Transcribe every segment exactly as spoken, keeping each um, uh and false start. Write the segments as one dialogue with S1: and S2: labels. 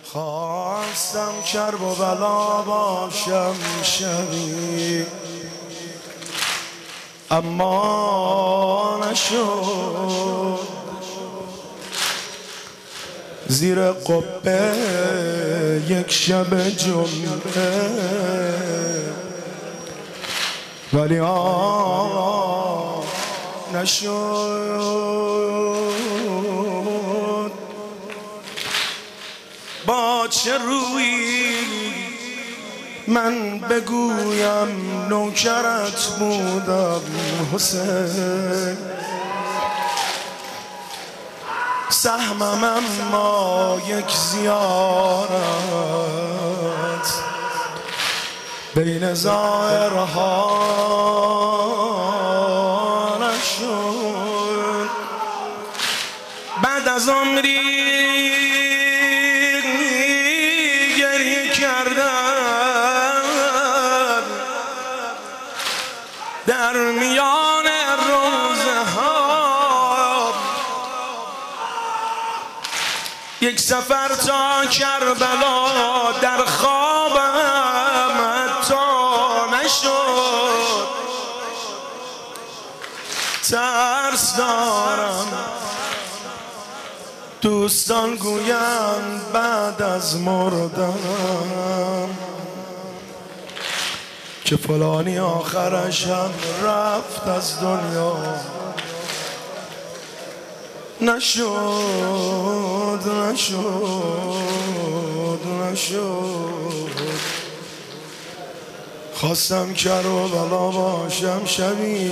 S1: خواستم کرب و بلا باشم شبی، اما نشد. زیر قبه یک شب جمعه، ولی آه نشد. با چه رویی من بگویم نوکرت بودم حسین، سهمم اما یک زیارت بین ظاهرها نشد. بعد از عمری گریه کردم در میان روزه ها، یک سفر تا کربلا در خوابم حتی نشد. ترس دارم دوستان گویند بعد از مردنم که فلانی آخرش هم رفت از دنیا. نشد نشد نشد. خواستم کرب و بلا باشم شبی،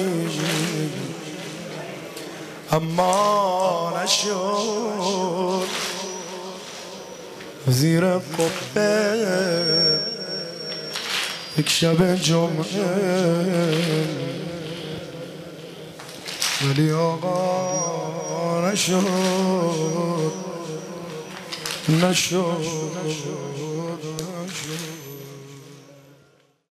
S1: اما نشد. زیر قبه یک شب جمعه، ولی آقا نشد نشد نشد.